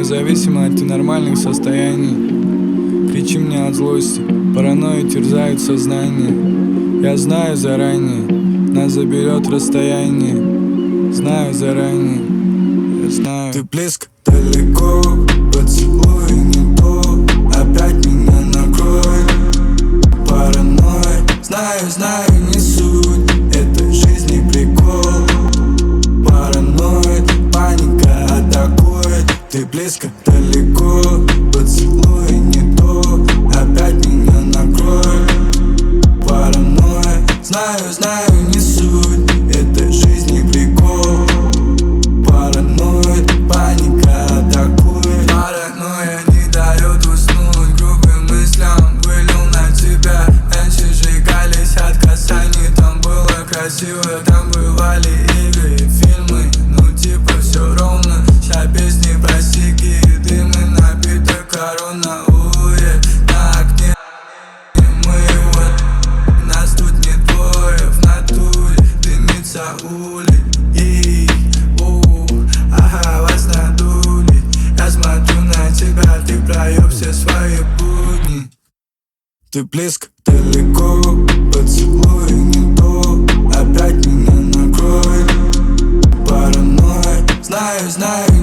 зависимы от ненормальных состояний. Кричи мне от злости, паранойя терзает сознание. Я знаю заранее, нас заберет расстояние. Знаю заранее, я знаю. Ты близко, далеко, поцелуй не то, опять меня накроет паранойя. Знаю, не суть этой жизни прикол. Параноид, паника атакует. Ты близко, далеко, поцелуй не то, опять меня накроет паранойя. Знаю, не суть этой жизни прикол. Параноид, паника атакует. Паранойя не дает уснуть грубым мыслям. Вылил на тебя, раньше сжигались от касаний. Там было красиво, там бывали игры и фильмы. Ну типа все ровно, ща песни про сиги и дымы. Напиток корона, на окне. Мы вот, нас тут не двое в натуре. Дымится улей, ага, вас надули. Я смотрю на тебя, ты провел все свои будни. Ты близко, далеко, поцелуй не то, опять меня накроет паранойя. Знаю,